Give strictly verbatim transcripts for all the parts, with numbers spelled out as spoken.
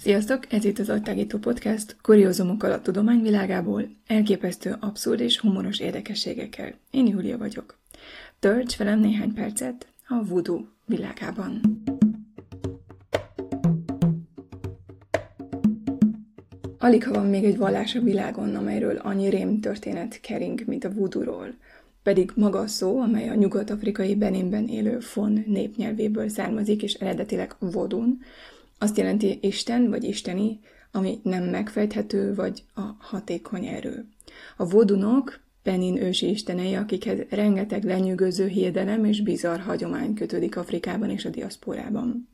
Sziasztok! Ez itt az Agytágító Podcast, kuriózumokkal a tudományvilágából, elképesztő, abszurd és humoros érdekességekkel. Én Júlia vagyok. Tölts velem néhány percet a voodoo világában. Alig ha van még egy vallás a világon, amelyről annyi rém történet kering, mint a voodooról. Pedig maga a szó, amely a nyugat-afrikai Beninben élő Fon népnyelvéből származik, és eredetileg vodun, azt jelenti Isten vagy isteni, ami nem megfejthető, vagy a hatékony erő. A vodunok Benin ősi istenei, akikhez rengeteg lenyűgöző hiedelem és bizarr hagyomány kötődik Afrikában és a diaszporában.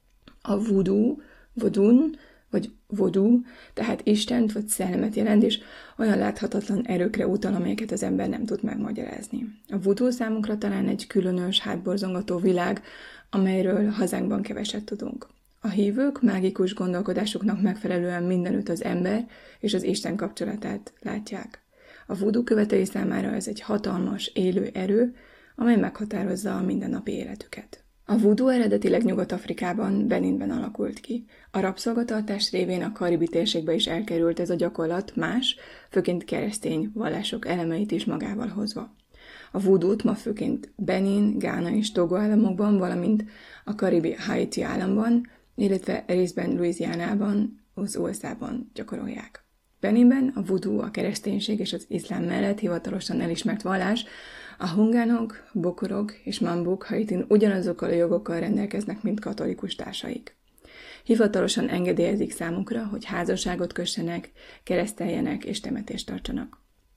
A voodoo, vodun, vagy vodú, tehát istent vagy szellemet jelent, és olyan láthatatlan erőkre utal, amelyeket az ember nem tud megmagyarázni. A voodoo számunkra talán egy különös, hátborzongató világ, amelyről hazánkban keveset tudunk. A hívők mágikus gondolkodásuknak megfelelően mindenütt az ember és az Isten kapcsolatát látják. A voodoo követői számára ez egy hatalmas, élő erő, amely meghatározza a mindennapi életüket. A voodoo eredetileg Nyugat-Afrikában, Beninben alakult ki. A rabszolgatartás révén a karibi térségbe is elkerült ez a gyakorlat más, főként keresztény vallások elemeit is magával hozva. A voodoo-t ma főként Benin, Gána és Togo államokban, valamint a karibi Haiti államban, illetve részben Louisianában, az u es á-ban gyakorolják. Beninben a voodoo a kereszténység és az iszlám mellett hivatalosan elismert vallás, a hungánok, bokorok és mambuk Haitin ugyanazokkal a jogokkal rendelkeznek, mint katolikus társaik. Hivatalosan engedélyezik számukra, hogy házasságot kössenek, kereszteljenek és temetést tartsanak.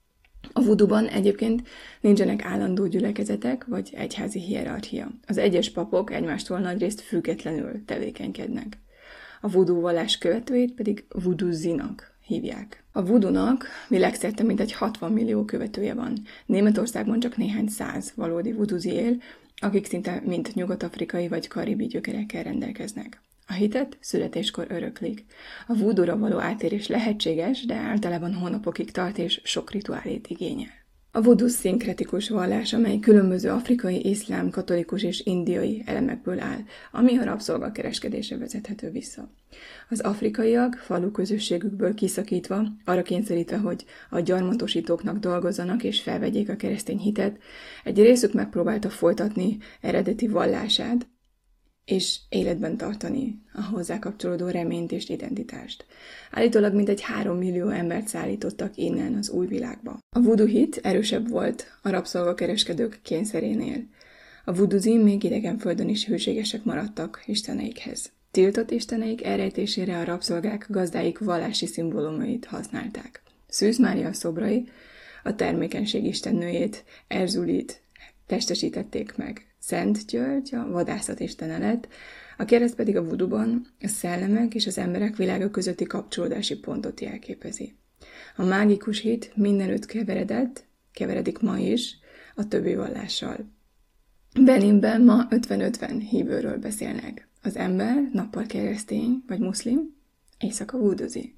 A voodooban egyébként nincsenek állandó gyülekezetek vagy egyházi hierarchia. Az egyes papok egymástól nagyrészt függetlenül tevékenykednek. A voodoo vallás követőit pedig voodoozinak hívják. A voodoonak világszerte mintegy hatvan millió követője van. Németországban csak néhány száz valódi voodoozi él, akik szinte mind nyugat-afrikai vagy karibi gyökerekkel rendelkeznek. A hitet születéskor öröklik. A voodóra való átérés lehetséges, de általában hónapokig tart és sok rituálét igényel. A voodoo szinkretikus vallás, amely különböző afrikai, iszlám, katolikus és indiai elemekből áll, ami a rabszolgakereskedésre vezethető vissza. Az afrikaiak falu közösségükből kiszakítva, arra kényszerítve, hogy a gyarmatosítóknak dolgozzanak és felvegyék a keresztény hitet, egy részük megpróbálta folytatni eredeti vallását, és életben tartani a hozzá kapcsolódó reményt és identitást. Állítólag mintegy három millió embert szállítottak innen az új világba. A voodoo hit erősebb volt a rabszolgakereskedők kényszerénél. A voodoozi még idegenföldön is hűségesek maradtak isteneikhez. Tiltott isteneik elrejtésére a rabszolgák gazdáik vallási szimbólumait használták. Szűz Mária szobrai a termékenység istennőjét, Erzulit testesítették meg. Szent György a vadászat istene lett, a kereszt pedig a voodooban a szellemek és az emberek világa közötti kapcsolódási pontot jelképezi. A mágikus hit mindenütt keveredett, keveredik ma is a többi vallással. Beninben ma ötven-ötven hívőről beszélnek. Az ember nappal keresztény vagy muszlim, éjszaka voodoozi.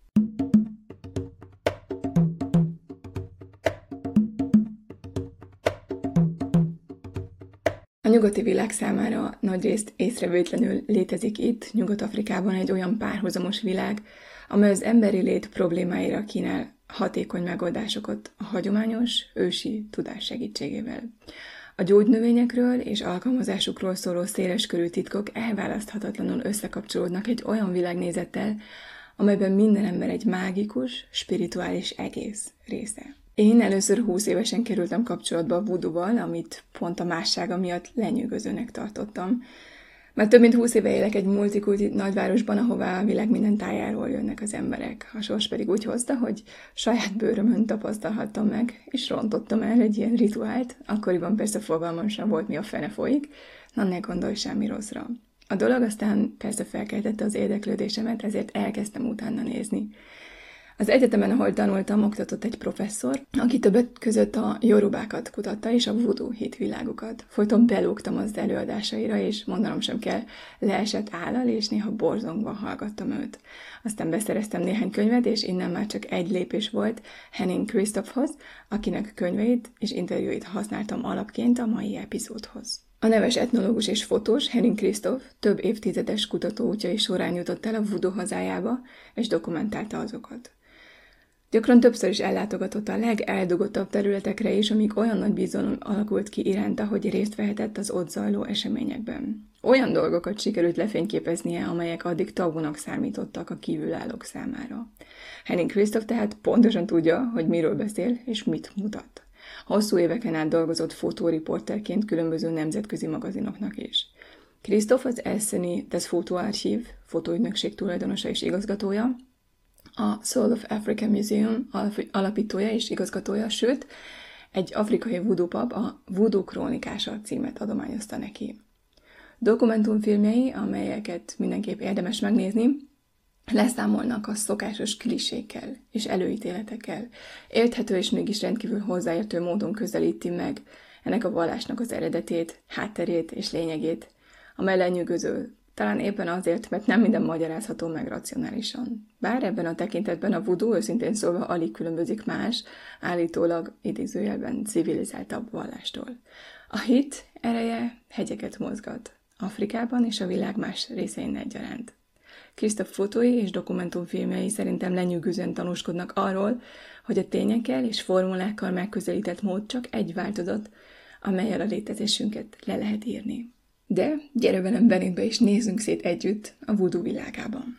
A nyugati világ számára nagyrészt észrevétlenül létezik itt, Nyugat-Afrikában egy olyan párhuzamos világ, amely az emberi lét problémáira kínál hatékony megoldásokat a hagyományos, ősi tudás segítségével. A gyógynövényekről és alkalmazásukról szóló széleskörű titkok elválaszthatatlanul összekapcsolódnak egy olyan világnézettel, amelyben minden ember egy mágikus, spirituális egész része. Én először húsz évesen kerültem kapcsolatba a voodooval, amit pont a mássága miatt lenyűgözőnek tartottam. Már több mint húsz éve élek egy multikulti nagyvárosban, ahová a világ minden tájáról jönnek az emberek. A sors pedig úgy hozta, hogy saját bőrömön tapasztalhattam meg, és rontottam el egy ilyen rituált. Akkoriban persze fogalmam sem volt, mi a fene folyik, na ne gondolj semmi rosszra. A dolog aztán persze felkeltette az érdeklődésemet, ezért elkezdtem utána nézni. Az egyetemen, ahol tanultam, oktatott egy professzor, aki többek között a jorubákat kutatta, és a voodoo hitvilágukat. Folyton belógtam az előadásaira, és mondanom sem kell, leesett állal, és néha borzongva hallgattam őt. Aztán beszereztem néhány könyvet, és innen már csak egy lépés volt Henning Christophhoz, akinek könyveit és interjúit használtam alapként a mai epizódhoz. A neves etnológus és fotós Henning Christoph több évtizedes kutatóútjai során jutott el a voodoo hazájába, és dokumentálta azokat. Gyakran többször is ellátogatott a legeldugottabb területekre is, amíg olyan nagy bizalom alakult ki iránta, hogy részt vehetett az ott zajló eseményekben. Olyan dolgokat sikerült lefényképeznie, amelyek addig tabunak számítottak a kívülállók számára. Henning Christoph tehát pontosan tudja, hogy miről beszél és mit mutat. Hosszú éveken át dolgozott fotóriporterként különböző nemzetközi magazinoknak is. Christoph az Esseni Das Fotoarchiv fotóügynökség tulajdonosa és igazgatója, a Soul of Africa Museum alapítója és igazgatója, sőt, egy afrikai voodoo pub a Voodoo Krónikása címet adományozta neki. Dokumentumfilmjei, amelyeket mindenképp érdemes megnézni, leszámolnak a szokásos klisékkel és előítéletekkel. Érthető és mégis rendkívül hozzáértő módon közelíti meg ennek a vallásnak az eredetét, hátterét és lényegét, amely lenyűgöző, talán éppen azért, mert nem minden magyarázható meg racionálisan. Bár ebben a tekintetben a voodoo őszintén szólva alig különbözik más, állítólag idézőjelben civilizáltabb vallástól. A hit ereje hegyeket mozgat, Afrikában és a világ más részein egyaránt. Christoph fotói és dokumentumfilmjei szerintem lenyűgözően tanúskodnak arról, hogy a tényekkel és formulákkal megközelített mód csak egy változat, amellyel a létezésünket le lehet írni. De gyere velem Beninbe és nézzünk szét együtt a voodoo világában.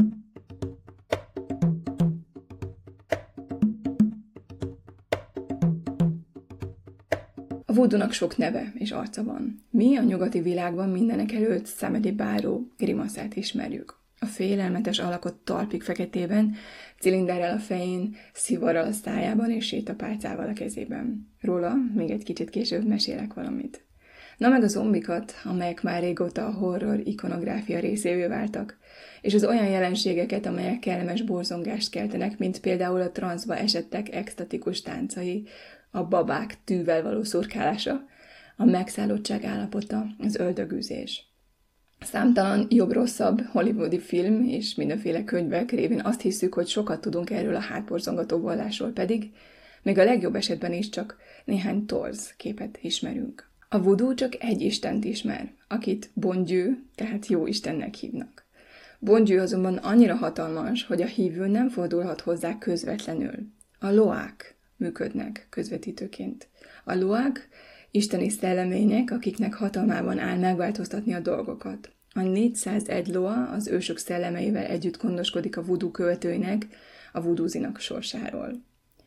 A voodoonak sok neve és arca van. Mi a nyugati világban mindenek előtt szemedi báró grimaszát ismerjük. A félelmetes alakot talpig feketében, cilinderrel a fején, szivarral a szájában és sétapálcával a kezében. Róla még egy kicsit később mesélek valamit. Na meg a zombikat, amelyek már régóta a horror ikonográfia részévé váltak, és az olyan jelenségeket, amelyek kellemes borzongást keltenek, mint például a transzba esettek extatikus táncai, a babák tűvel való szurkálása, a megszállottság állapota, az öldögűzés. Számtalan jobb-rosszabb hollywoodi film és mindenféle könyvek révén azt hiszük, hogy sokat tudunk erről a hátborzongató vallásról, pedig még a legjobb esetben is csak néhány torz képet ismerünk. A voodoo csak egy istent ismer, akit Bon Dieu, tehát jó istennek hívnak. Bon Dieu azonban annyira hatalmas, hogy a hívő nem fordulhat hozzá közvetlenül. A loák működnek közvetítőként. A loák isteni szellemények, akiknek hatalmában áll megváltoztatni a dolgokat. A négyszázegy loa az ősök szellemeivel együtt gondoskodik a voodoo követőinek, a voodoozinak sorsáról.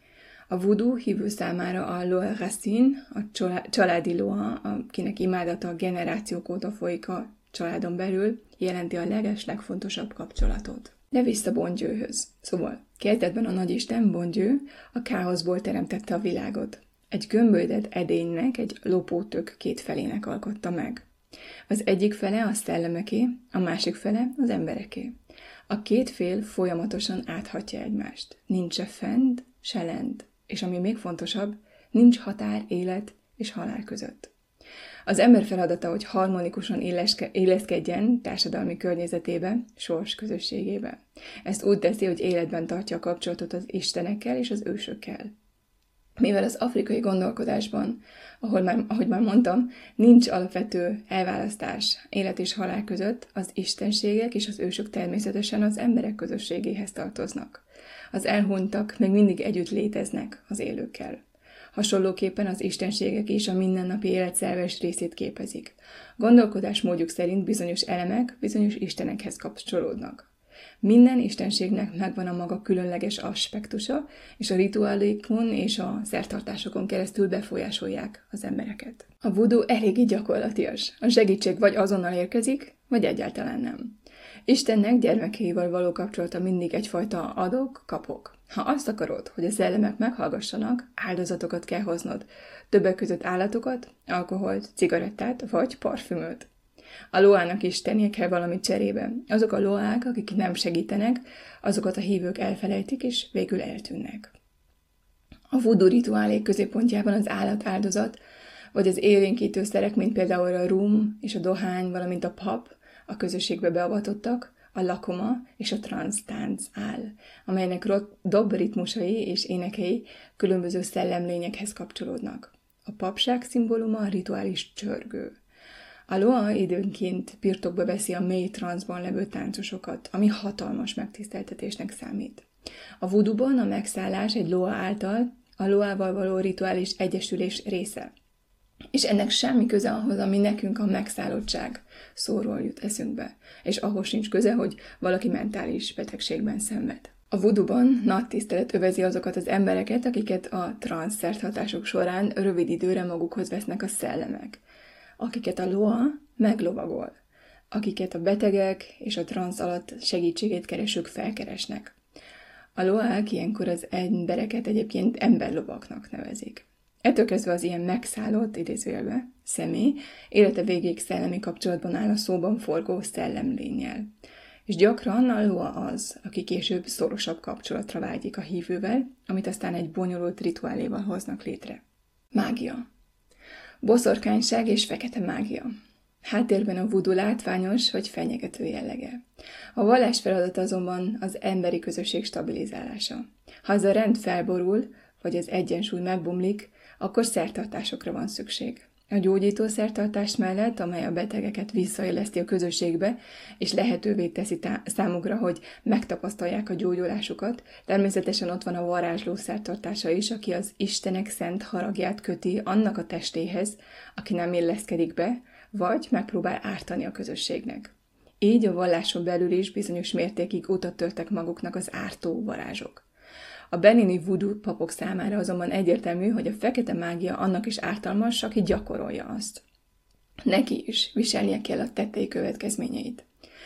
A voodoo hívő számára a loa racine, a családi loa, akinek imádata generációk óta folyik a családon belül, jelenti a leges-legfontosabb kapcsolatot. De vissza Bon Dieuhöz. Szóval, kezdetben a nagyisten Bon Dieu a káoszból teremtette a világot. Egy gömbölyded edénynek, egy lopótök két felének alkotta meg. Az egyik fele a szellemeké, a másik fele az embereké. A két fél folyamatosan áthatja egymást. Nincs se fent, se lent. És ami még fontosabb, nincs határ élet és halál között. Az ember feladata, hogy harmonikusan illeszkedjen társadalmi környezetébe, sors közösségébe. Ezt úgy teszi, hogy életben tartja a kapcsolatot az istenekkel és az ősökkel. Mivel az afrikai gondolkodásban, ahol már, ahogy már mondtam, nincs alapvető elválasztás élet és halál között, az istenségek és az ősök természetesen az emberek közösségéhez tartoznak. Az elhunytak még mindig együtt léteznek az élőkkel. Hasonlóképpen az istenségek is a mindennapi élet szerves részét képezik. Gondolkodásmódjuk szerint bizonyos elemek bizonyos istenekhez kapcsolódnak. Minden istenségnek megvan a maga különleges aspektusa, és a rituálékon és a szertartásokon keresztül befolyásolják az embereket. A voodoo eléggé gyakorlatias. A segítség vagy azonnal érkezik, vagy egyáltalán nem. Istennek gyermekeivel való kapcsolata mindig egyfajta adok-kapok. Ha azt akarod, hogy a szellemek meghallgassanak, áldozatokat kell hoznod, többek között állatokat, alkoholt, cigarettát vagy parfümöt. A loának is tennie kell valamit cserébe. Azok a loák, akik nem segítenek, azokat a hívők elfelejtik és végül eltűnnek. A voodoo rituálék középpontjában az állatáldozat, vagy az élénkítőszerek, mint például a rum és a dohány, valamint a pap, a közösségbe beavatottak, a lakoma és a transz tánc áll, amelynek dob ritmusai és énekei különböző szellemlényekhez kapcsolódnak. A papság szimbóluma a rituális csörgő. A Loa időnként birtokba veszi a mély transzban levő táncosokat, ami hatalmas megtiszteltetésnek számít. A voodooban a megszállás egy Loa által a Loával való rituális egyesülés része. És ennek semmi köze ahhoz, ami nekünk a megszállottság szóról jut eszünkbe, és ahhoz sincs köze, hogy valaki mentális betegségben szenved. A voodooban nagy tisztelet övezi azokat az embereket, akiket a transz szerthatások során rövid időre magukhoz vesznek a szellemek, akiket a Loa meglovagol, akiket a betegek és a transz alatt segítségét keresők felkeresnek. A Loák ilyenkor az embereket egyébként emberlovaknak nevezik. Ettől kezdve az ilyen megszállott, idézőjelbe, személy élete végéig szellemi kapcsolatban áll a szóban forgó szellemlénnyel. És gyakran a Loa az, aki később szorosabb kapcsolatra vágyik a hívővel, amit aztán egy bonyolult rituáléval hoznak létre. Mágia. Boszorkányság és fekete mágia. Háttérben a voodoo látványos vagy fenyegető jellege. A vallás feladata azonban az emberi közösség stabilizálása. Ha ez a rend felborul, vagy az egyensúly megbomlik, akkor szertartásokra van szükség. A gyógyító szertartás mellett, amely a betegeket visszaéleszti a közösségbe, és lehetővé teszi tá- számukra, hogy megtapasztalják a gyógyulásukat, természetesen ott van a varázsló szertartása is, aki az Istenek szent haragját köti annak a testéhez, aki nem illeszkedik be, vagy megpróbál ártani a közösségnek. Így a valláson belül is bizonyos mértékig utat törtek maguknak az ártó varázsok. A benini voodoo papok számára azonban egyértelmű, hogy a fekete mágia annak is ártalmas, aki gyakorolja azt. Neki is viselnie kell a tettei következményeit.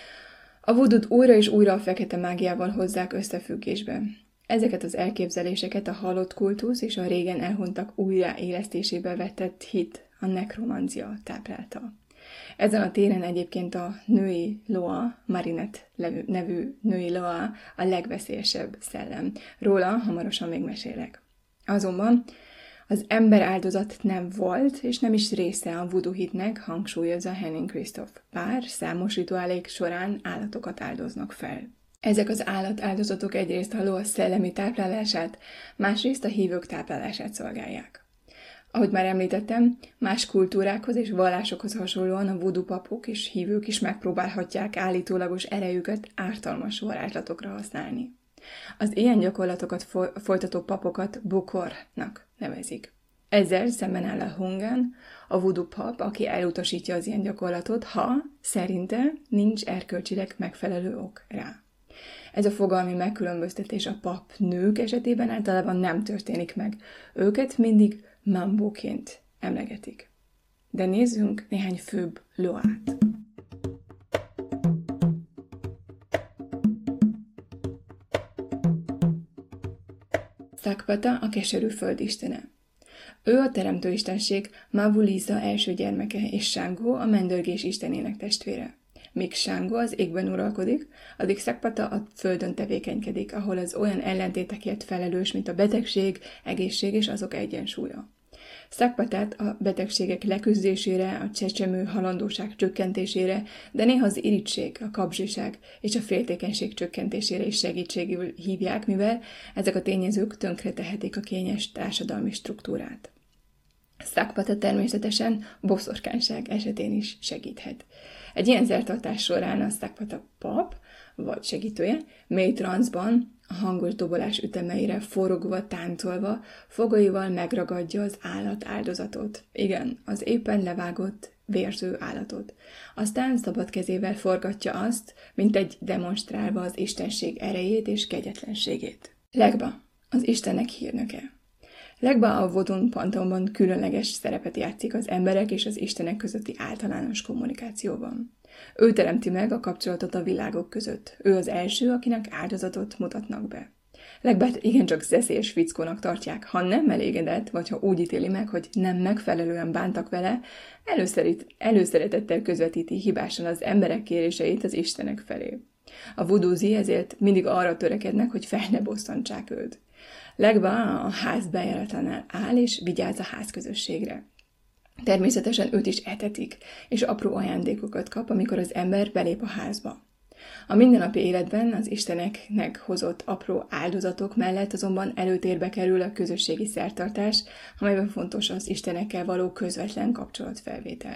A voodoo-t újra és újra a fekete mágiával hozzák összefüggésbe. Ezeket az elképzeléseket a halott kultusz és a régen elhunytak újraélesztésébe vetett hit, a nekromancia táplálta. Ezen a téren egyébként a női Loa, Marinette nevű női Loa a legveszélyesebb szellem. Róla hamarosan még mesélek. Azonban az ember áldozat nem volt, és nem is része a voodoo hitnek, hangsúlyozza Henning Christoph. Bár számos rituálék során állatokat áldoznak fel. Ezek az állatáldozatok egyrészt a Loa szellemi táplálását, másrészt a hívők táplálását szolgálják. Ahogy már említettem, más kultúrákhoz és vallásokhoz hasonlóan a voodoo papok és hívők is megpróbálhatják állítólagos erejüket ártalmas varázslatokra használni. Az ilyen gyakorlatokat folytató papokat bokornak nevezik. Ezzel szemben áll a Hungan, a voodoo pap, aki elutasítja az ilyen gyakorlatot, ha szerinte nincs erkölcsileg megfelelő ok rá. Ez a fogalmi megkülönböztetés a pap nők esetében általában nem történik meg. Őket mindig mambóként emlegetik. De nézzünk néhány főbb Loát. Szakpata a keserű föld istene. Ő a teremtőistenség Mavulisa első gyermeke, és Sángó a mendörgés istenének testvére. Míg Sángó az égben uralkodik, addig Szakpata a földön tevékenykedik, ahol az olyan ellentétekért felelős, mint a betegség, egészség és azok egyensúlya. Szakpatát a betegségek leküzdésére, a csecsemő halandóság csökkentésére, de néha az irigység, a kapzsiság és a féltékenység csökkentésére is segítségül hívják, mivel ezek a tényezők tönkretehetik a kényes társadalmi struktúrát. Szakpata természetesen boszorkányság esetén is segíthet. Egy ilyen szertartás során a Szakpata pap, vagy segítője, mély transzban, a hangos dobolás ütemeire forogva, táncolva, fogaival megragadja az állat áldozatot. Igen, az éppen levágott, vérző állatot. Aztán szabad kezével forgatja azt, mint egy demonstrálva az istenség erejét és kegyetlenségét. Legba, az istennek hírnöke. Legba a Vodun panteonban különleges szerepet játszik az emberek és az istenek közötti általános kommunikációban. Ő teremti meg a kapcsolatot a világok között. Ő az első, akinek áldozatot mutatnak be. Legbát igencsak szeszélyes fickónak tartják, ha nem elégedett, vagy ha úgy ítéli meg, hogy nem megfelelően bántak vele, előszerít, előszeretettel közvetíti hibásan az emberek kéréseit az istenek felé. A vudúzi ezért mindig arra törekednek, hogy fel ne bosszantsák őt. Legba a ház bejáratánál áll és vigyáz a házközösségre. Természetesen őt is etetik, és apró ajándékokat kap, amikor az ember belép a házba. A mindennapi életben az isteneknek hozott apró áldozatok mellett azonban előtérbe kerül a közösségi szertartás, amelyben fontos az istenekkel való közvetlen kapcsolatfelvétel.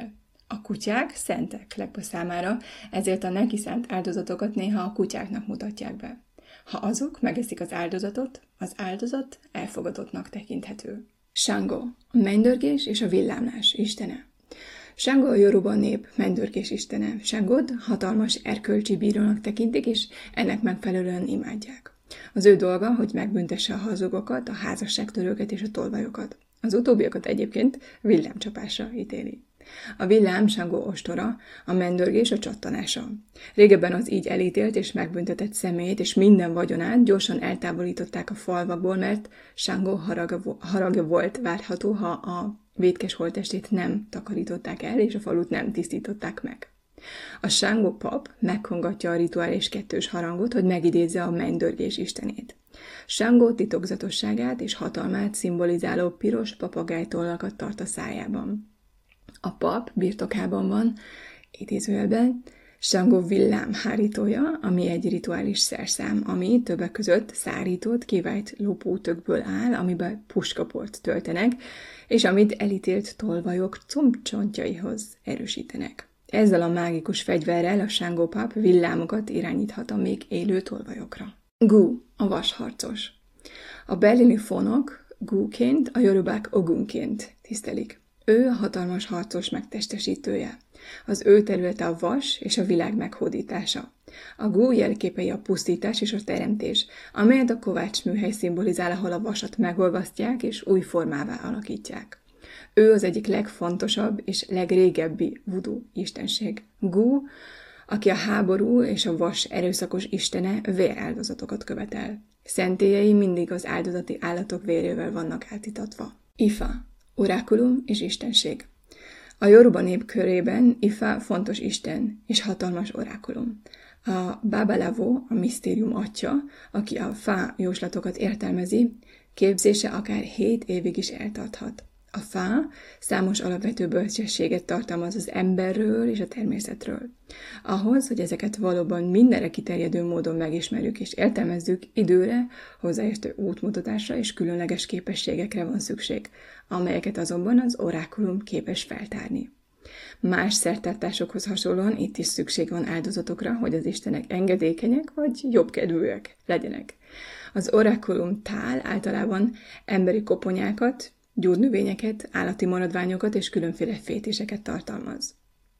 A kutyák szentek Legba számára, ezért a neki szánt áldozatokat néha a kutyáknak mutatják be. Ha azok megeszik az áldozatot, az áldozat elfogadottnak tekinthető. Sango, a mennydörgés és a villámlás istene. Sango a Yoruba nép mennydörgés istene. Sangot hatalmas erkölcsi bírónak tekintik, és ennek megfelelően imádják. Az ő dolga, hogy megbüntesse a hazugokat, a házasságtörőket és a tolvajokat. Az utóbbiakat egyébként villámcsapásra ítéli. A villám Sango ostora, a mennydörgés a csattanása. Régebben az így elítélt és megbüntetett személyt és minden vagyonát gyorsan eltávolították a falvakból, mert Sango haragja, haragja volt várható, ha a vétkes holttestét nem takarították el, és a falut nem tisztították meg. A Sango pap megkongatja a rituális kettős harangot, hogy megidézze a mennydörgés istenét. Sango titokzatosságát és hatalmát szimbolizáló piros papagájtollakat tart a szájában. A pap birtokában van, idézőjelben, Sango villám hárítója, ami egy rituális szerszám, ami többek között szárított, kivált lopótökből áll, amiben puskaport töltenek, és amit elítélt tolvajok combcsontjaihoz erősítenek. Ezzel a mágikus fegyverrel a Sango pap villámokat irányíthat a még élő tolvajokra. Gu, a vasharcos. A berlini fonok Guként, a yorubák Ogunként tisztelik. Ő a hatalmas harcos megtestesítője. Az ő területe a vas és a világ meghódítása. A Gu jelképei a pusztítás és a teremtés, amelyet a kovácsműhely szimbolizál, ahol a vasat megolvasztják és új formává alakítják. Ő az egyik legfontosabb és legrégebbi voodoo istenség. Gu, aki a háború és a vas erőszakos istene, véráldozatokat követel. Szentélyei mindig az áldozati állatok vérével vannak átítatva. Ifa, orákulum és istenség. A Yoruba nép körében Ifa fontos isten és hatalmas orákulum. A Babalawo, a misztérium atya, aki a Fa jóslatokat értelmezi, képzése akár hét évig is eltarthat. A Fa számos alapvető bölcsességet tartalmaz az emberről és a természetről. Ahhoz, hogy ezeket valóban mindenre kiterjedő módon megismerjük és értelmezzük, időre, hozzáértő útmutatásra és különleges képességekre van szükség, amelyeket azonban az orákulum képes feltárni. Más szertartásokhoz hasonlóan itt is szükség van áldozatokra, hogy az istenek engedékenyek vagy jobbkedvűek legyenek. Az orákulum tál általában emberi koponyákat, gyógynövényeket, állati maradványokat és különféle fétéseket tartalmaz.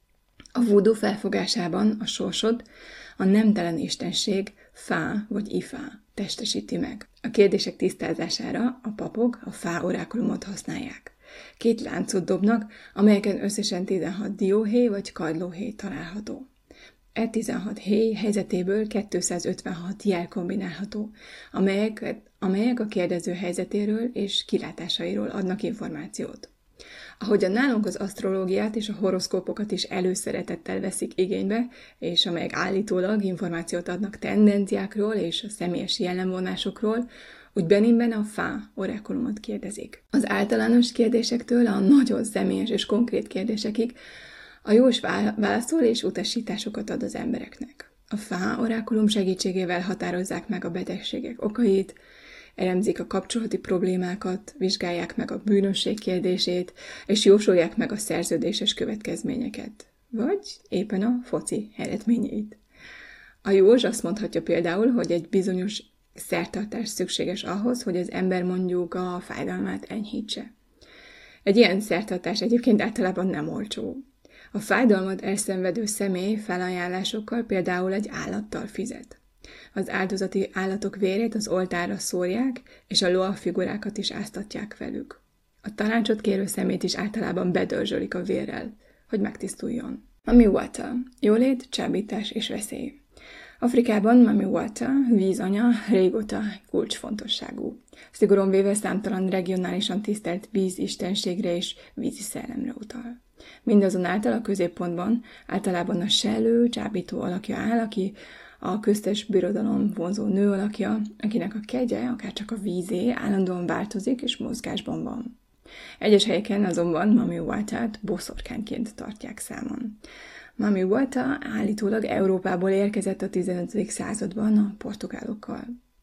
A voodoo felfogásában a sorsod a nemtelen istenség Fa vagy Ifa testesíti meg. A kérdések tisztázására a papok a Fa orákulumot használják. Két láncot dobnak, amelyeken összesen tizenhat dióhéj vagy kagylóhéj található. E tizenhat héj helyzetéből kétszázötvenhat jel kombinálható, amelyek, amelyek a kérdező helyzetéről és kilátásairól adnak információt. Ahogyan nálunk az asztrológiát és a horoszkópokat is előszeretettel veszik igénybe, és amelyek állítólag információt adnak tendenciákról és a személyes jellemvonásokról, úgy Beninben a Fa orákulumot kérdezik. Az általános kérdésektől a nagyon személyes és konkrét kérdésekig a jós válaszol és utasításokat ad az embereknek. A Fa orákulum segítségével határozzák meg a betegségek okait, elemzik a kapcsolati problémákat, vizsgálják meg a bűnösség kérdését, és jósolják meg a szerződéses következményeket, vagy éppen a foci eredményeit. A jós azt mondhatja például, hogy egy bizonyos szertartás szükséges ahhoz, hogy az ember mondjuk a fájdalmát enyhítse. Egy ilyen szertartás egyébként általában nem olcsó. A fájdalmat elszenvedő személy felajánlásokkal például egy állattal fizet. Az áldozati állatok vérét az oltárra szórják, és a loa figurákat is áztatják velük. A tanácsot kérő szemét is általában bedörzsölik a vérrel, hogy megtisztuljon. Mami Wata, jólét, csábítás és veszély. Afrikában Mami Wata, vízanya, régóta kulcsfontosságú. Szigorúan véve számtalan regionálisan tisztelt vízistenségre és vízi szellemre utal. Mindazonáltal a középpontban általában a sellő, csábító alakja áll, aki a köztes birodalom vonzó nő alakja, akinek a kegye, akárcsak a vízé, állandóan változik és mozgásban van. Egyes helyeken azonban Mami Watát boszorkányként tartják számon. Mami Wata állítólag Európából érkezett a tizenötödik században a portugálokkal.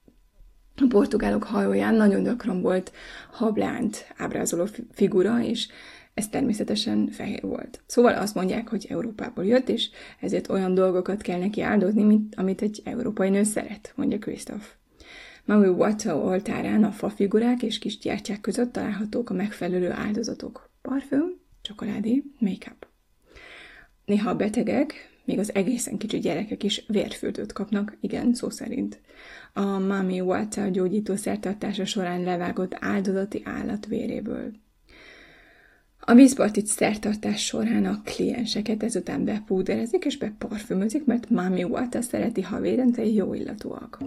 A portugálok hajóján nagyon gyakran volt hablánt ábrázoló figura, és Ez természetesen fehér volt. Szóval azt mondják, hogy Európából jött, és ezért olyan dolgokat kell neki áldozni, mint amit egy európai nő szeret, mondja Christoph. Mami Wata oltárán a fafigurák és kis gyertyák között találhatók a megfelelő áldozatok. Parfüm, csokoládé, make-up. Néha a betegek, még az egészen kicsi gyerekek is vérfürdőt kapnak, igen, szó szerint. A Mami Wata gyógyító szertartása során levágott áldozati állat véréből. A vízparti szertartás során a klienseket ezután bepúderezik és beparfümözik, mert Mami Wata szereti, ha vérente jó illatúak.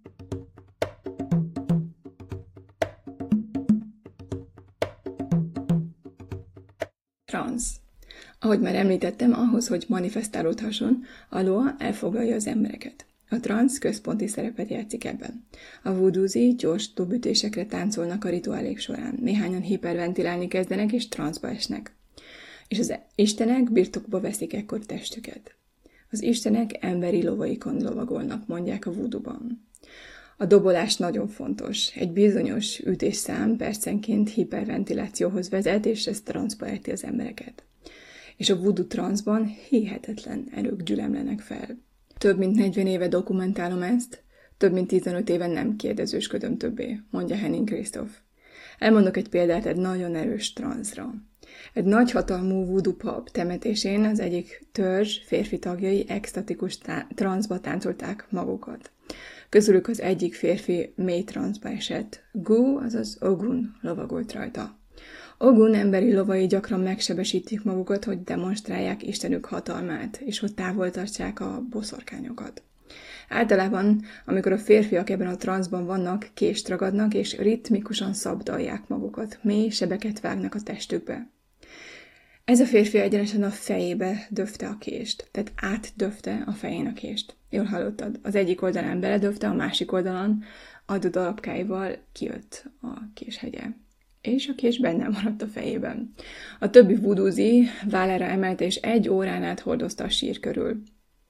Transz. Ahogy már említettem, ahhoz, hogy manifestálódhasson, a Loa elfoglalja az embereket. A transz központi szerepet játszik ebben. A vudúzi gyors dobütésekre táncolnak a rituálék során. Néhányan hiperventilálni kezdenek és transzba esnek. És az istenek birtokba veszik ekkor testüket. Az istenek emberi lovaikon lovagolnak, mondják a vudúban. A dobolás nagyon fontos. Egy bizonyos ütésszám percenként hiperventilációhoz vezet, és ez transzba ejti az embereket. És a voodoo transzban hihetetlen erők gyülemlenek fel. Több mint negyven éve dokumentálom ezt, több mint tizenöt éve nem kérdezősködöm többé, mondja Henning Christoph. Elmondok egy példát egy nagyon erős transzra. Egy nagyhatalmú voodoo pub temetésén az egyik törzs férfi tagjai extatikus tá- transzba táncolták magukat. Közülük az egyik férfi mély transzba esett. Gu, azaz Ogun lovagolt rajta. Ogun emberi lovai gyakran megsebesítik magukat, hogy demonstrálják istenük hatalmát, és hogy távol tartsák a boszorkányokat. Általában, amikor a férfiak ebben a transzban vannak, kést ragadnak, és ritmikusan szabdalják magukat, mély sebeket vágnak a testükbe. Ez a férfi egyenesen a fejébe döfte a kést, tehát átdöfte a fején a kést. Jól hallottad, az egyik oldalán beledöfte, a másik oldalon adó darabkáival kijött a késhegye. És a kés benne maradt a fejében. A többi vudúzi vállára emelte, és egy órán át hordozta a sír körül.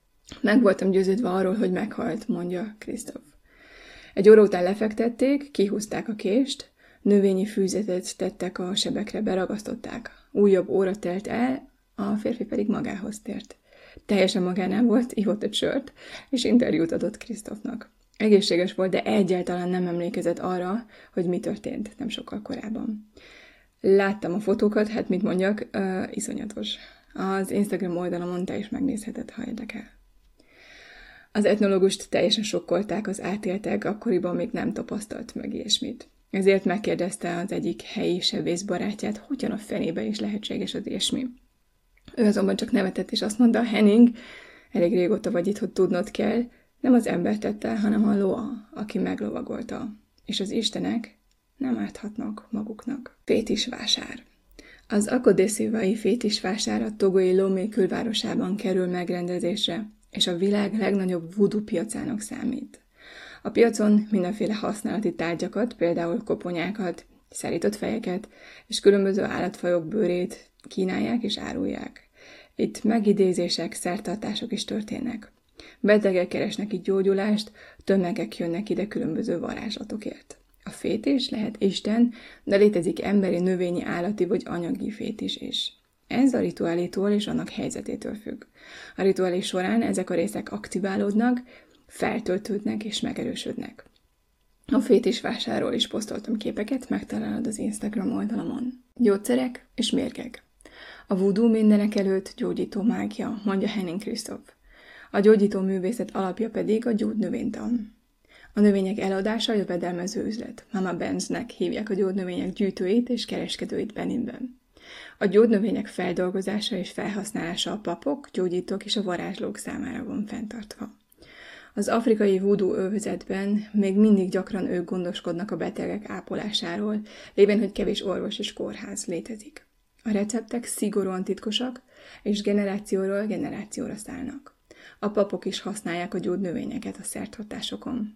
Meg voltam győződve arról, hogy meghalt, mondja Christoph. Egy óra után lefektették, kihúzták a kést, növényi fűzetet tettek a sebekre, beragasztották. Újabb óra telt el, a férfi pedig magához tért. Teljesen magánál volt, ivott egy sört, és interjút adott Christophnak. Egészséges volt, de egyáltalán nem emlékezett arra, hogy mi történt nem sokkal korábban. Láttam a fotókat, hát mit mondjak, uh, iszonyatos. Az Instagram oldalon te is megnézheted, ha érdekel. Az etnológust teljesen sokkolták az átéltek, akkoriban még nem tapasztalt meg ilyesmit. Ezért megkérdezte az egyik helyi sebész barátját, hogyan a fenébe is lehetséges az ilyesmi. Ő azonban csak nevetett, és azt mondta, Henning, elég régóta vagy itt, hogy tudnod kell, nem az ember tette, hanem a Loa, aki meglovagolta. És az istenek nem árthatnak maguknak. Fétisvásár. Az akodészivai fétisvásár a togói Lomé külvárosában kerül megrendezésre, és a világ legnagyobb voodoo piacának számít. A piacon mindenféle használati tárgyakat, például koponyákat, szerított fejeket és különböző állatfajok bőrét kínálják és árulják. Itt megidézések, szertartások is történnek. Betegek keresnek itt gyógyulást, tömegek jönnek ide különböző varázslatokért. A fétis lehet Isten, de létezik emberi, növényi, állati vagy anyagi fétis is. Ez a rituálétól és annak helyzetétől függ. A rituálé során ezek a részek aktiválódnak, feltöltődnek és megerősödnek. A fétisvásárról is posztoltam képeket, megtalálod az Instagram oldalamon. Gyógyszerek és mérgek. A voodoo mindenek előtt gyógyító mágia, mondja Henning Christoph. A gyógyító művészet alapja pedig a gyógynövénytan. A növények eladása jövedelmező üzlet. Mama Benznek hívják a gyógynövények gyűjtőit és kereskedőit Beninben. A gyógynövények feldolgozása és felhasználása a papok, gyógyítók és a varázslók számára van fenntartva. Az afrikai voodoo övezetben még mindig gyakran ők gondoskodnak a betegek ápolásáról, lévén, hogy kevés orvos és kórház létezik. A receptek szigorúan titkosak, és generációról generációra szállnak. A papok is használják a gyógynövényeket a szertartásokon.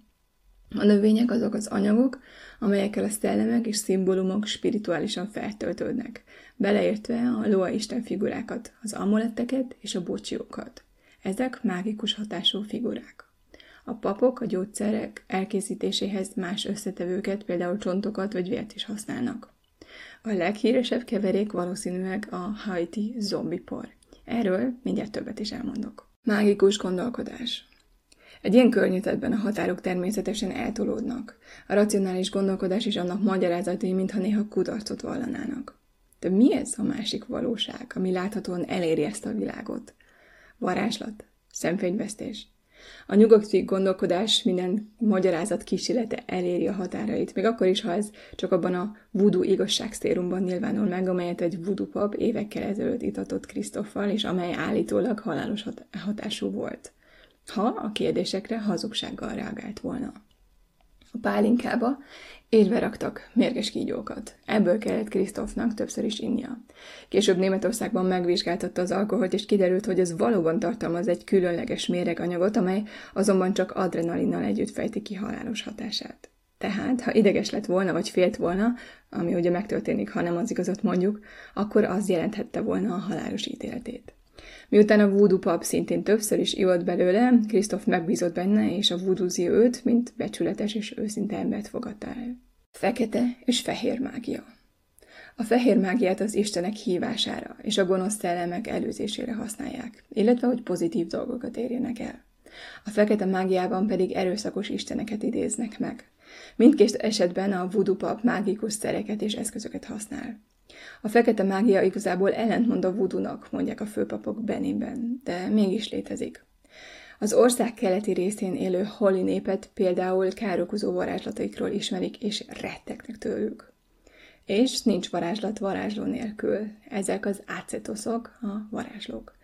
A növények azok az anyagok, amelyekkel a szellemek és szimbólumok spirituálisan feltöltődnek, beleértve a Loa isten figurákat, az amuletteket és a bocsiókat. Ezek mágikus hatású figurák. A papok a gyógyszerek elkészítéséhez más összetevőket, például csontokat vagy vért is használnak. A leghíresebb keverék valószínűleg a haiti zombipor. Erről mindjárt többet is elmondok. Mágikus gondolkodás. Egy ilyen környezetben a határok természetesen eltolódnak. A racionális gondolkodás és annak magyarázatai mintha néha kudarcot vallanának. De mi ez a másik valóság, ami láthatóan eléri ezt a világot? Varázslat, szemfényvesztés. A nyugati gondolkodás minden magyarázat kísérlete eléri a határait, még akkor is, ha ez csak abban a voodoo igazságszérumban nyilvánul meg, amelyet egy voodoo pap évekkel ezelőtt itatott Krisztoffal, és amely állítólag halálos hat- hatású volt, ha a kérdésekre hazugsággal reagált volna. A pálinkába érve raktak mérges kígyókat. Ebből kellett Krisztoffnak többször is innia. Később Németországban megvizsgáltatta az alkoholt, és kiderült, hogy ez valóban tartalmaz egy különleges méreganyagot, amely azonban csak adrenalinnal együtt fejti ki halálos hatását. Tehát, ha ideges lett volna, vagy félt volna, ami ugye megtörténik, ha nem az igazat mondjuk, akkor az jelenthette volna a halálos ítéletét. Miután a voodoo pap szintén többször is ivott belőle, Krisztoff megbízott benne, és a voodoozi őt, mint becsületes és őszinte embert fogadta el. Fekete és fehér mágia. A fehér mágiát az istenek hívására és a gonosz szellemek előzésére használják, illetve hogy pozitív dolgokat érjenek el. A fekete mágiában pedig erőszakos isteneket idéznek meg. Mindkét esetben a voodoo pap mágikus szereket és eszközöket használ. A fekete mágia igazából ellentmond a voodoonak, mondják a főpapok Beninben, de mégis létezik. Az ország keleti részén élő holi népet például károkozó varázslataikról ismerik, és rettegnek tőlük. És nincs varázslat varázsló nélkül. Ezek az ácetoszok, a varázslók.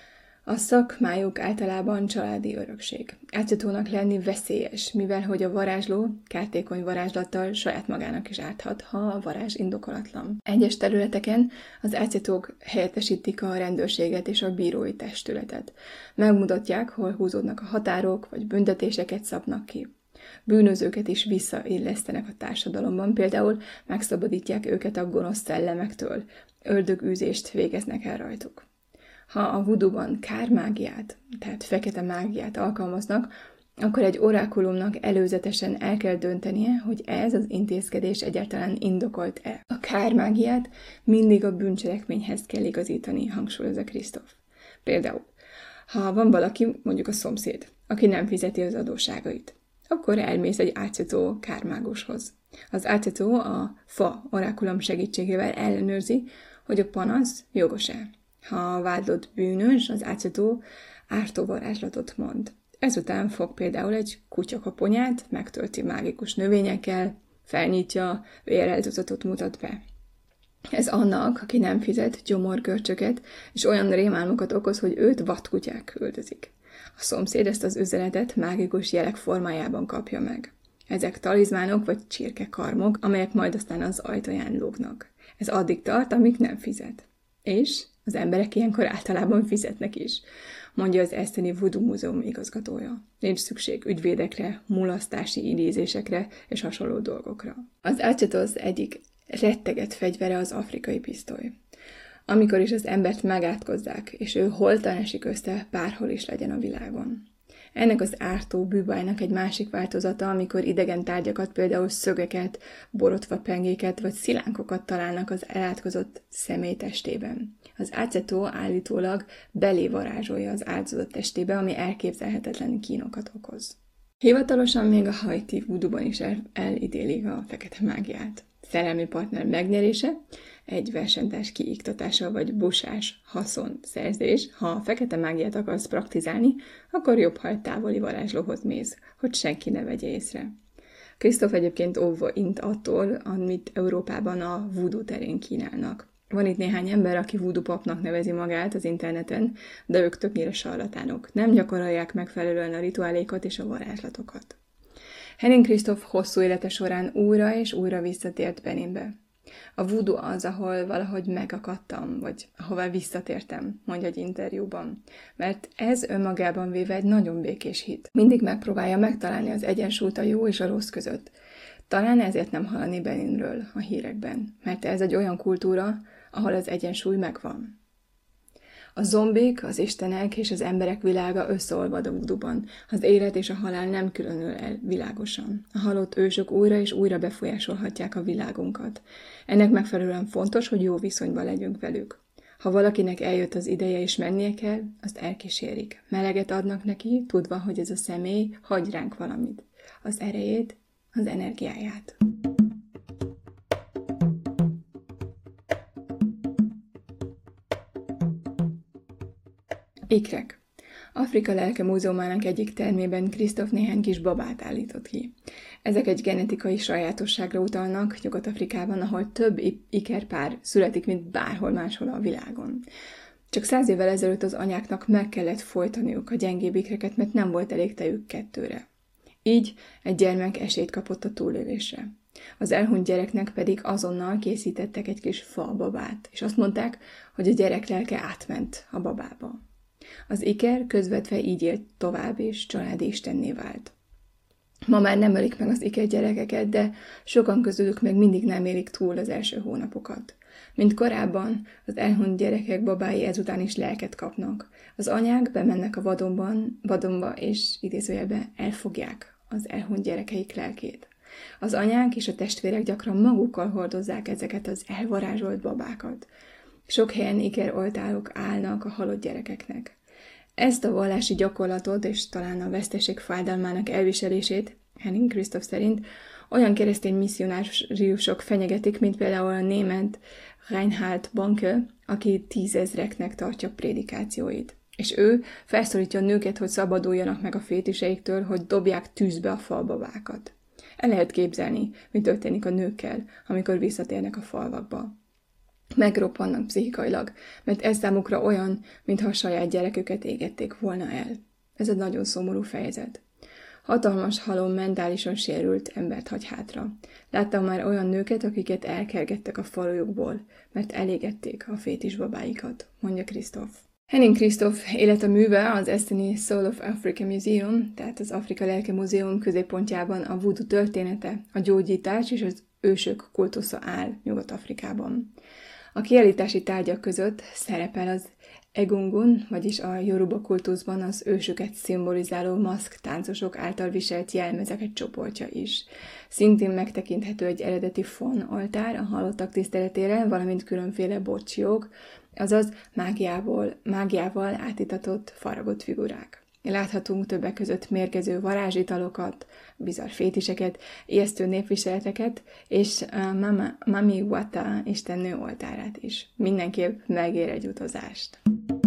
A szakmájuk általában családi örökség. Ácetónak lenni veszélyes, mivel hogy a varázsló kártékony varázslattal saját magának is árthat, ha a varázs indokolatlan. Egyes területeken az ácetók helyettesítik a rendőrséget és a bírói testületet. Megmutatják, hol húzódnak a határok, vagy büntetéseket szabnak ki. Bűnözőket is visszaillesztenek a társadalomban, például megszabadítják őket a gonosz szellemektől, ördögűzést végeznek el rajtuk. Ha a voodooban kármágiát, tehát fekete mágiát alkalmaznak, akkor egy orákulumnak előzetesen el kell döntenie, hogy ez az intézkedés egyáltalán indokolt-e. A kármágiát mindig a bűncselekményhez kell igazítani, hangsúlyozza Krisztoff. Például, ha van valaki, mondjuk a szomszéd, aki nem fizeti az adósságait, akkor elmész egy ácetó kármágushoz. Az ácetó a fa orákulum segítségével ellenőrzi, hogy a panasz jogos-e. Ha a vádlott bűnös, az ácetó ártó varázslatot mond. Ezután fog például egy kutyakaponyát, megtölti mágikus növényekkel, felnyitja, véreldozatot mutat be. Ez annak, aki nem fizet, gyomorgörcsöket, és olyan rémálmokat okoz, hogy őt vadkutyák küldözik. A szomszéd ezt az üzenetet mágikus jelek formájában kapja meg. Ezek talizmánok vagy csirkekarmok, amelyek majd aztán az ajtaján lógnak. Ez addig tart, amíg nem fizet. És az emberek ilyenkor általában fizetnek is, mondja az Eszteni Voodoo Múzeum igazgatója. Nincs szükség ügyvédekre, mulasztási idézésekre és hasonló dolgokra. Az ácetosz egyik retteget fegyvere az afrikai pisztoly. Amikor is az embert megátkozzák, és ő holtan esik össze, bárhol is legyen a világon. Ennek az ártó bűbájnak egy másik változata, amikor idegen tárgyakat, például szögeket, borotva pengéket vagy szilánkokat találnak az elátkozott személy testében. Az ácetó állítólag belé varázsolja az áldozat testébe, ami elképzelhetetlen kínokat okoz. Hivatalosan még a haiti voodooban is el- elítélik a fekete mágiát. Szerelmi partner megnyerése, egy versenytárs kiiktatása vagy busás haszon szerzés. Ha a fekete mágiát akarsz praktizálni, akkor jobb, ha egy távoli varázslóhoz mész, hogy senki ne vegye észre. Krisztoff egyébként óvva int attól, amit Európában a voodoo terén kínálnak. Van itt néhány ember, aki voodoo papnak nevezi magát az interneten, de ők többnyire sarlatánok. Nem gyakorolják megfelelően a rituálékat és a varázslatokat. Henning Krisztoff hosszú élete során újra és újra visszatért Beninbe. A voodoo az, ahol valahogy megakadtam, vagy ahová visszatértem, mondja egy interjúban. Mert ez önmagában véve egy nagyon békés hit. Mindig megpróbálja megtalálni az egyensúlyt a jó és a rossz között. Talán ezért nem hallani Beninről a hírekben, mert ez egy olyan kultúra, ahol az egyensúly megvan. A zombik, az istenek és az emberek világa összeolvad a vuduban. Az élet és a halál nem különül el világosan. A halott ősök újra és újra befolyásolhatják a világunkat. Ennek megfelelően fontos, hogy jó viszonyban legyünk velük. Ha valakinek eljött az ideje és mennie kell, azt elkísérik. Meleget adnak neki, tudva, hogy ez a személy hagy ránk valamit. Az erejét, az energiáját. Ikrek. Afrika Lelke Múzeumának egyik termében Krisztof néhány kis babát állított ki. Ezek egy genetikai sajátosságra utalnak Nyugat-Afrikában, ahol több ikerpár születik, mint bárhol máshol a világon. Csak száz évvel ezelőtt az anyáknak meg kellett folytaniuk a gyengébb ikreket, mert nem volt elég tejük kettőre. Így egy gyermek esélyt kapott a túlélésre. Az elhunyt gyereknek pedig azonnal készítettek egy kis falbabát, és azt mondták, hogy a gyerek lelke átment a babába. Az iker közvetve így élt tovább, és családi istenné vált. Ma már nem ölik meg az iker gyerekeket, de sokan közülük még mindig nem élik túl az első hónapokat. Mint korábban, az elhunyt gyerekek babái ezután is lelket kapnak. Az anyák bemennek a vadonban, vadonba, és idézőjelben elfogják az elhunyt gyerekeik lelkét. Az anyák és a testvérek gyakran magukkal hordozzák ezeket az elvarázsolt babákat. Sok helyen ikeroltárok állnak a halott gyerekeknek. Ezt a vallási gyakorlatot és talán a veszteség fájdalmának elviselését, Henning Christoph szerint, olyan keresztény misszionáriusok fenyegetik, mint például a német Reinhard Bonke, aki tízezreknek tartja prédikációit. És ő felszólítja a nőket, hogy szabaduljanak meg a fétiseiktől, hogy dobják tűzbe a falbabákat. El lehet képzelni, mi történik a nőkkel, amikor visszatérnek a falvakba. Megroppannak pszichikailag, mert ez számukra olyan, mintha a saját gyereküket égették volna el. Ez egy nagyon szomorú fejezet. Hatalmas halom mentálisan sérült embert hagy hátra. Láttam már olyan nőket, akiket elkergettek a falujukból, mert elégették a fétisbabáikat, mondja Krisztof. Henning Christoph élete műve az estoni Soul of Africa Museum, tehát az Afrika Lelke Múzeum középpontjában a voodoo története, a gyógyítás és az ősök kultusza áll Nyugat-Afrikában. A kiállítási tárgyak között szerepel az egungun, vagyis a Yoruba kultuszban az ősöket szimbolizáló maszk táncosok által viselt jelmezek egy csoportja is. Szintén megtekinthető egy eredeti fon oltár a halottak tiszteletére, valamint különféle bocsjók, azaz mágiából, mágiával átitatott faragott figurák. Láthatunk többek között mérgező varázsitalokat, bizarr fétiseket, ijesztő népviseleteket, és Mama, Mami Wata istennő oltárát is. Mindenképp megér egy utazást.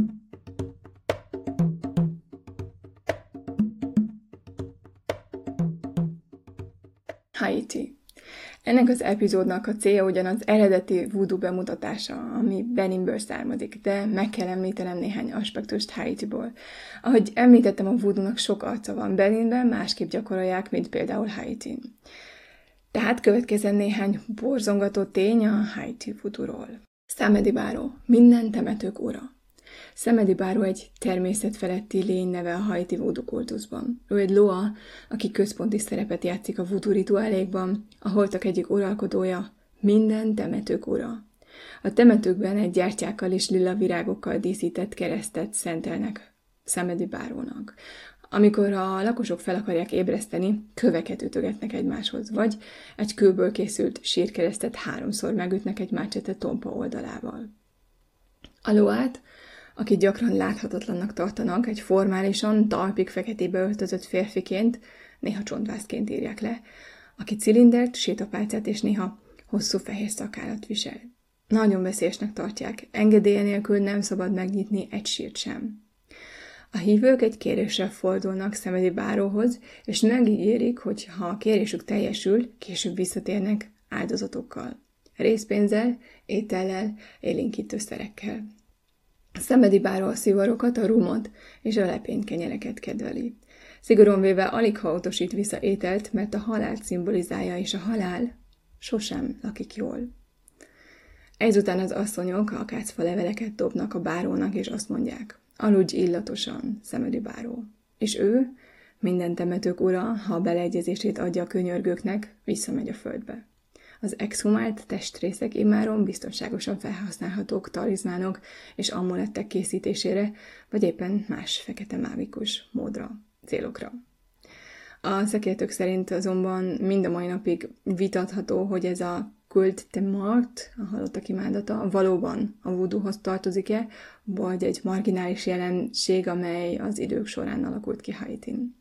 Haiti. Ennek az epizódnak a célja ugyan az eredeti voodoo bemutatása, ami Beninből származik, de meg kell említenem néhány aspektust Haitiból. Ahogy említettem, a voodoonak sok arca van Beninben, másképp gyakorolják, mint például Haitin. Tehát következzen néhány borzongató tény a Haiti voodooról. Samedi Báró, minden temetők ura. Samedi Báró egy természetfeletti lény neve a haiti voodoo kultuszban. Ő egy loa, aki központi szerepet játszik a voodoo rituálékban, a holtak egyik uralkodója, minden temetők ura. A temetőkben egy gyertyákkal és lila virágokkal díszített keresztet szentelnek Samedi Bárónak. Amikor a lakosok fel akarják ébreszteni, köveket ütögetnek egymáshoz, vagy egy kőből készült sírkeresztet háromszor megütnek egy mácsete tompa oldalával. A loát, akit gyakran láthatatlannak tartanak, egy formálisan, talpig feketébe öltözött férfiként, néha csontvászként írják le, aki cilindert, sétapálcát és néha hosszú fehér szakállat visel. Nagyon veszélyesnek tartják, engedélye nélkül nem szabad megnyitni egy sírt sem. A hívők egy kéréssel fordulnak Samedi Báróhoz, és megígérik, hogy ha a kérésük teljesül, később visszatérnek áldozatokkal. Részpénzzel, étellel, élénkítőszerekkel. Samedi Báró a szivarokat, a rumot és a lepény kenyereket kedveli. Szigorúan véve alig ha utasít vissza ételt, mert a halált szimbolizálja, és a halál sosem lakik jól. Ezután az asszonyok akácfa leveleket dobnak a bárónak, és azt mondják: aludj illatosan, Samedi Báró. És ő, minden temetők ura, ha a beleegyezését adja a könyörgőknek, visszamegy a földbe. Az exhumált testrészek immáron biztonságosan felhasználhatók talizmánok és amulettek készítésére, vagy éppen más fekete mágikus módra, célokra. A szakértők szerint azonban mind a mai napig vitatható, hogy ez a culte de mort, a halottak imádata, valóban a voodoohoz tartozik-e, vagy egy marginális jelenség, amely az idők során alakult ki Haitin.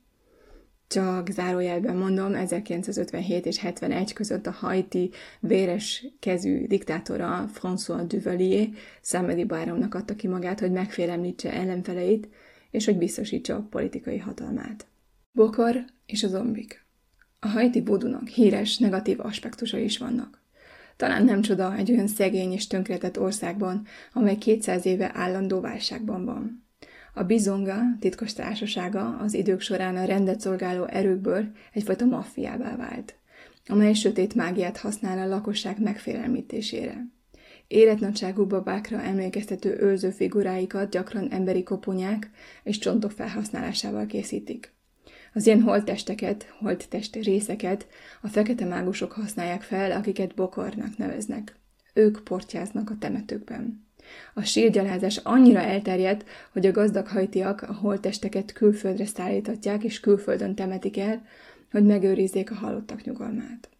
Csak zárójelben mondom, ezerkilencszázötvenhét és hetvenegy között a haiti véres kezű diktátora François Duvalier Számedi Báromnak adta ki magát, hogy megfélemlítse ellenfeleit, és hogy biztosítsa a politikai hatalmát. Bokor és a zombik. A haiti voodoonak híres, negatív aspektusai is vannak. Talán nem csoda egy olyan szegény és tönkretett országban, amely kétszáz éve állandó válságban van. A Bizonga titkos társasága az idők során a rendet szolgáló erőkből egyfajta maffiává vált, amely sötét mágiát használ a lakosság megfélemlítésére. Életnagyságú babákra emlékeztető őrző figuráikat gyakran emberi koponyák és csontok felhasználásával készítik. Az ilyen holttesteket, holttest részeket a fekete mágusok használják fel, akiket bokornak neveznek. Ők portyáznak a temetőkben. A sírgyalázás annyira elterjedt, hogy a gazdag haitiak a holttesteket külföldre szállítatják és külföldön temetik el, hogy megőrizzék a halottak nyugalmát.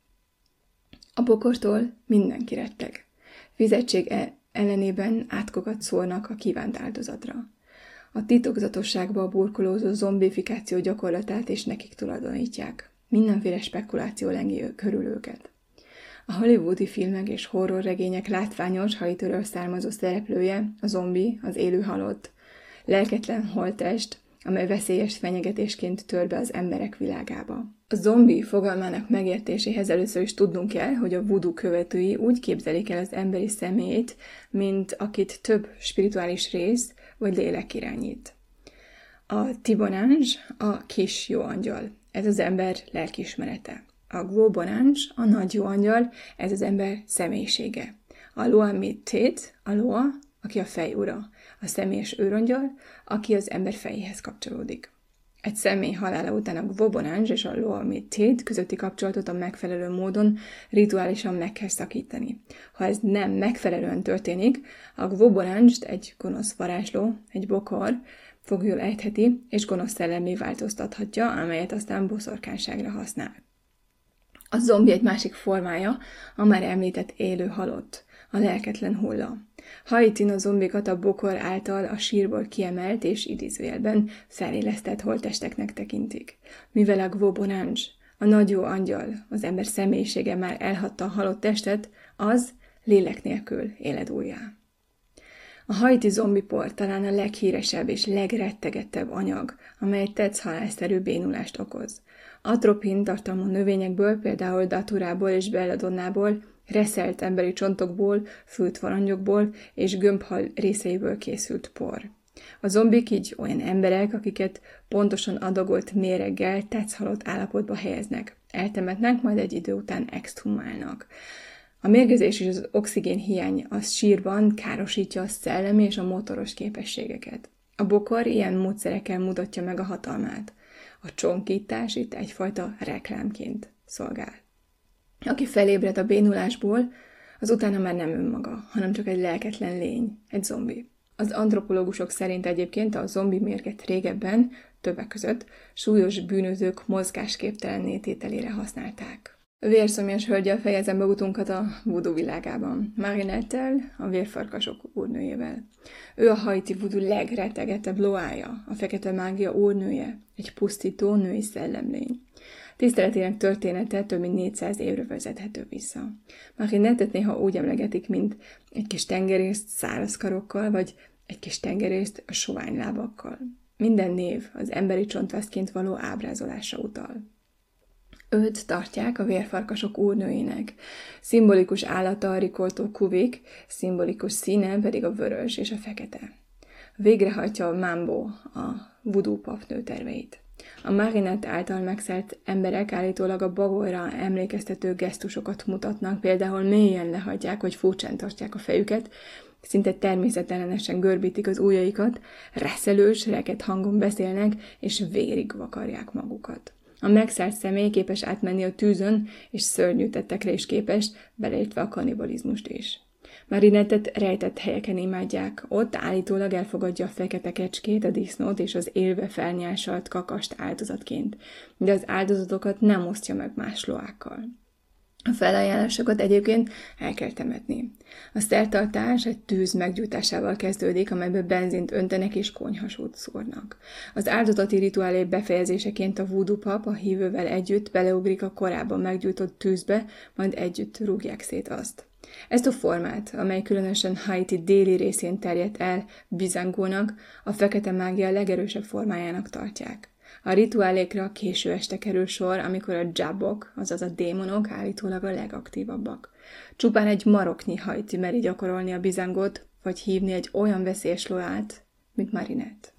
A bokortól mindenki retteg. Fizetség ellenében átkokat szórnak a kívánt áldozatra. A titokzatosságba burkolózó zombifikáció gyakorlatát is nekik tulajdonítják. Mindenféle spekuláció lengi körül őket. A hollywoodi filmek és horrorregények látványos Haitről származó szereplője, a zombi, az élő halott, lelketlen holttest, amely veszélyes fenyegetésként tör be az emberek világába. A zombi fogalmának megértéséhez először is tudnunk kell, hogy a voodoo követői úgy képzelik el az emberi személyt, mint akit több spirituális rész vagy lélek irányít. A tibonange a kis jó angyal, ez az ember lelkiismerete. A gros bonange, a nagy jó angyal, ez az ember személyisége. A loa mitét, a loa, aki a fej ura. A személyes őrangyal, aki az ember fejéhez kapcsolódik. Egy személy halála után a gros bonange és a loa mitét közötti kapcsolatot a megfelelő módon rituálisan meg kell szakítani. Ha ez nem megfelelően történik, a gros bonange-t egy gonosz varázsló, egy bokor foglyul ejtheti, és gonosz szellemé változtathatja, amelyet aztán boszorkányságra használ. A zombi egy másik formája, a már említett élő halott, a lelketlen hulla. Haitin a zombikat a bokor által a sírból kiemelt és idézőjelben felélesztett holttesteknek tekintik. Mivel a gros bonange, a nagy jó angyal, az ember személyisége már elhatta a halott testet, az lélek nélkül éled újjá. A haiti zombipor talán a leghíresebb és legrettegettebb anyag, amely tetszhalálszerű bénulást okoz. Atropin tartalmú növényekből, például daturából és belladonnából, reszelt emberi csontokból, fült varangyokból és gömbhal részeiből készült por. A zombik így olyan emberek, akiket pontosan adagolt méreggel tetszhalott állapotba helyeznek. Eltemetnek, majd egy idő után exhumálnak. A mérgezés és az oxigén hiány a sírban károsítja a szellemi és a motoros képességeket. A bokor ilyen módszerekkel mutatja meg a hatalmát. A csonkítás itt egyfajta reklámként szolgál. Aki felébred a bénulásból, az utána már nem önmaga, hanem csak egy lelketlen lény, egy zombi. Az antropológusok szerint egyébként a zombi mérget régebben, többek között, súlyos bűnözők mozgásképtelenné tételére használták. Vérszomjas hölgyel fejezem be utunkat a voodoo világában. Marinette-tel, a vérfarkasok úrnőjével. Ő a haiti voodoo legrettegettebb loája, a fekete mágia úrnője, egy pusztító női szellemlény. Tiszteletének története több mint négyszáz évre vezethető vissza. Marinette-et néha úgy emlegetik, mint egy kis tengerészt száraz karokkal, vagy egy kis tengerészt a sovány lábakkal. Minden név az emberi csontvászként való ábrázolásra utal. Őt tartják a vérfarkasok úrnőinek. Szimbolikus állata a rikoltó kuvik, szimbolikus színe pedig a vörös és a fekete. Végrehajtja a Mambo, a voodoo papnő terveit. A Marinette által megszelt emberek állítólag a bagolra emlékeztető gesztusokat mutatnak, például mélyen lehagyják, vagy furcsán tartják a fejüket, szinte természetellenesen görbítik az ujjaikat, reszelős, reket hangon beszélnek, és vérig vakarják magukat. A megszállt személy képes átmenni a tűzön, és szörnyű tettekre is képes, beleértve a kannibalizmust is. Marinettet rejtett helyeken imádják, ott állítólag elfogadja a fekete kecskét, a disznót és az élve felnyásalt kakast áldozatként, de az áldozatokat nem osztja meg más loákkal. A felajánlásokat egyébként el kell temetni. A szertartás egy tűz meggyújtásával kezdődik, amelybe benzint öntenek és konyhasót szórnak. Az áldozati rituálé befejezéseként a voodoo pap a hívővel együtt beleugrik a korábban meggyújtott tűzbe, majd együtt rúgják szét azt. Ezt a formát, amely különösen Haiti déli részén terjedt el Bizangónak, a fekete mágia legerősebb formájának tartják. A rituálékra késő este kerül sor, amikor a dzsábok, azaz a démonok állítólag a legaktívabbak. Csupán egy maroknyi Haiti meri gyakorolni a bizangot, vagy hívni egy olyan veszélyes loát, mint Marinette.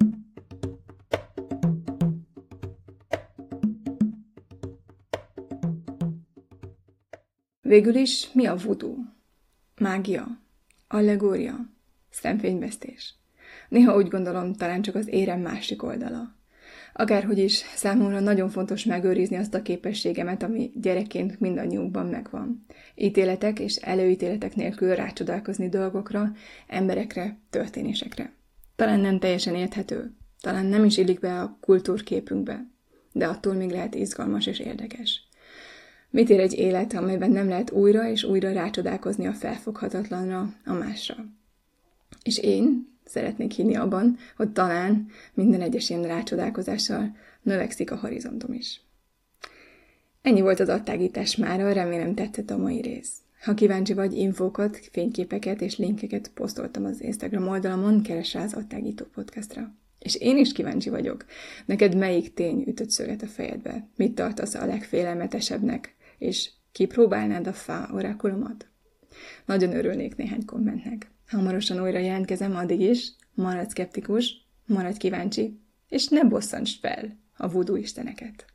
Végül is mi a voodoo? Mágia, allegória, szemfényvesztés. Néha úgy gondolom, talán csak az érem másik oldala. Akárhogy is, számomra nagyon fontos megőrizni azt a képességemet, ami gyerekként mindannyiunkban megvan. Ítéletek és előítéletek nélkül rácsodálkozni dolgokra, emberekre, történésekre. Talán nem teljesen érthető, talán nem is illik be a kultúrképünkbe, de attól még lehet izgalmas és érdekes. Mit ér egy élet, amelyben nem lehet újra és újra rácsodálkozni a felfoghatatlanra, a másra? És én szeretnék hinni abban, hogy talán minden egyes ilyen rácsodálkozással növekszik a horizontom is. Ennyi volt az adtágítás mára, remélem tetszett a mai rész. Ha kíváncsi vagy, infókat, fényképeket és linkeket posztoltam az Instagram oldalamon, keres rá az Adtágító podcastra. És én is kíváncsi vagyok. Neked melyik tény ütött szöget a fejedbe? Mit tartasz a legfélelmetesebbnek? És kipróbálnád a fá orákulumat? Nagyon örülnék néhány kommentnek. Hamarosan újra jelentkezem, addig is, maradj szkeptikus, maradj kíváncsi, és ne bosszantsd fel a voodoo isteneket.